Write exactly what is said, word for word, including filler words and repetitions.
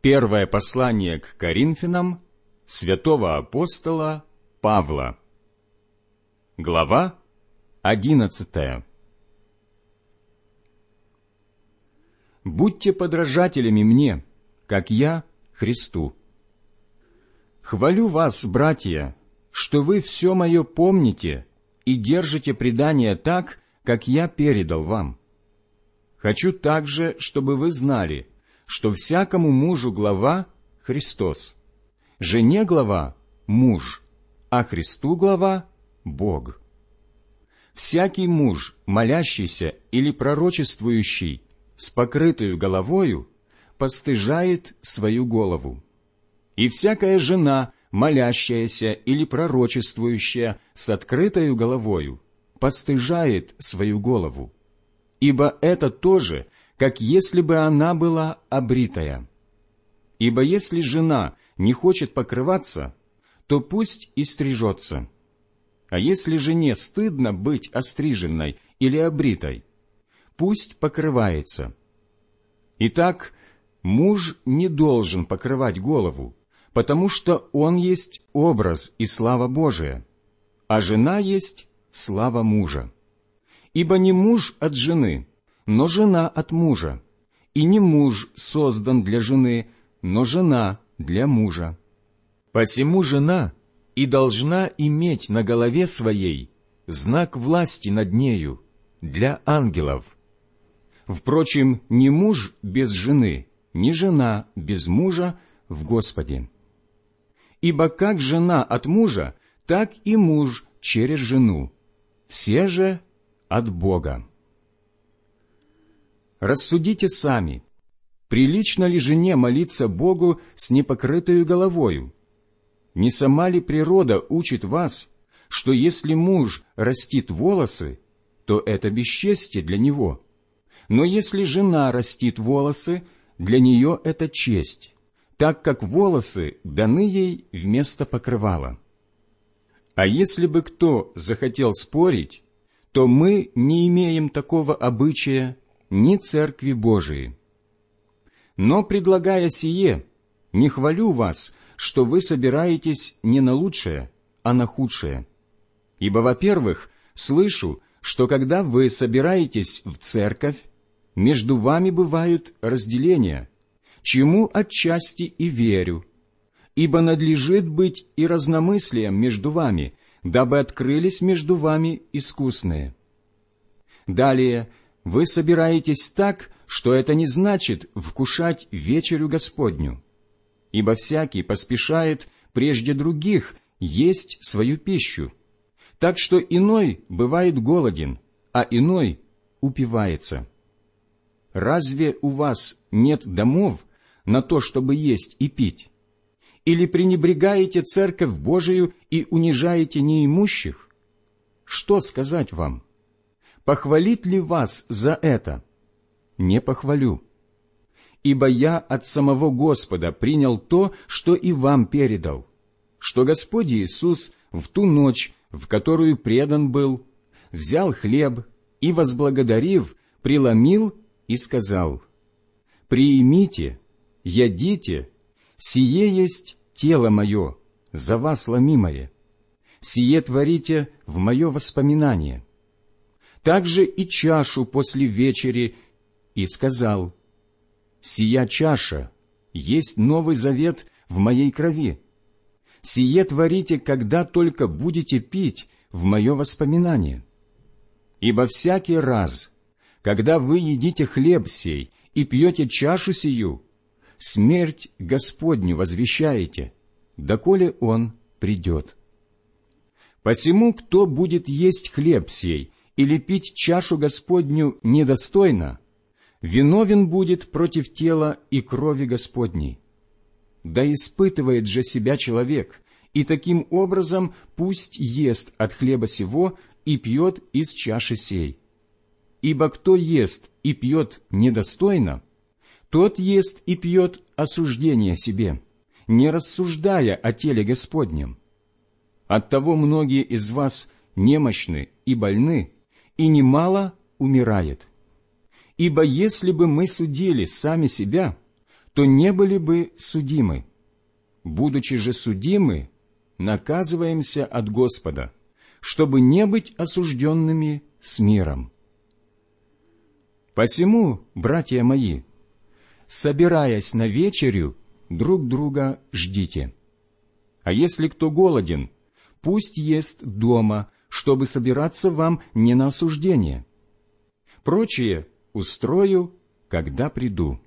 Первое послание к Коринфянам святого апостола Павла. Глава одиннадцатая. Будьте подражателями мне, как я Христу. Хвалю вас, братья, что вы все мое помните и держите предание так, как я передал вам. Хочу также, чтобы вы знали, что всякому мужу глава — Христос, жене глава — муж, а Христу глава — Бог. Всякий муж, молящийся или пророчествующий с покрытою головою, постыжает свою голову. И всякая жена, молящаяся или пророчествующая с открытою головою, постыжает свою голову. Ибо это тоже, как если бы она была обритая. Ибо если жена не хочет покрываться, то пусть и стрижется. А если жене стыдно быть остриженной или обритой, пусть покрывается. Итак, муж не должен покрывать голову, потому что он есть образ и слава Божия, а жена есть слава мужа. Ибо не муж от жены, но жена от мужа, и не муж создан для жены, но жена для мужа. Посему жена и должна иметь на голове своей знак власти над нею для ангелов. Впрочем, ни муж без жены, ни жена без мужа в Господе. Ибо как жена от мужа, так и муж через жену, все же от Бога. Рассудите сами, прилично ли жене молиться Богу с непокрытою головою? Не сама ли природа учит вас, что если муж растит волосы, то это бесчестие для него, но если жена растит волосы, для нее это честь, так как волосы даны ей вместо покрывала. А если бы кто захотел спорить, то мы не имеем такого обычая ни Церкви Божией. Но, предлагая сие, не хвалю вас, что вы собираетесь не на лучшее, а на худшее. Ибо, во-первых, слышу, что когда вы собираетесь в церковь, между вами бывают разделения, чему отчасти и верю. Ибо надлежит быть и разномыслием между вами, дабы открылись между вами искусные. Далее, вы собираетесь так, что это не значит вкушать вечерю Господню. Ибо всякий поспешает прежде других есть свою пищу, так что иной бывает голоден, а иной упивается. Разве у вас нет домов на то, чтобы есть и пить? Или пренебрегаете Церковь Божию и унижаете неимущих? Что сказать вам? Похвалит ли вас за это? Не похвалю. Ибо я от самого Господа принял то, что и вам передал, что Господь Иисус в ту ночь, в которую предан был, взял хлеб и, возблагодарив, преломил и сказал: «Приимите, ядите, сие есть тело мое, за вас ломимое, сие творите в мое воспоминание». Также и чашу после вечери, и сказал: «Сия чаша есть новый завет в моей крови. Сие творите, когда только будете пить в мое воспоминание. Ибо всякий раз, когда вы едите хлеб сей и пьете чашу сию, смерть Господню возвещаете, доколе Он придет. Посему, кто будет есть хлеб сей или пить чашу Господню недостойно, виновен будет против тела и крови Господней. Да испытывает же себя человек, и таким образом пусть ест от хлеба сего и пьет из чаши сей. Ибо кто ест и пьет недостойно, тот ест и пьет осуждение себе, не рассуждая о теле Господнем. Оттого многие из вас немощны и больны, и немало умирает. Ибо если бы мы судили сами себя, то не были бы судимы. Будучи же судимы, наказываемся от Господа, чтобы не быть осужденными с миром. Посему, братья мои, собираясь на вечерю, друг друга ждите. А если кто голоден, пусть ест дома, чтобы собираться вам не на осуждение. Прочее устрою, когда приду.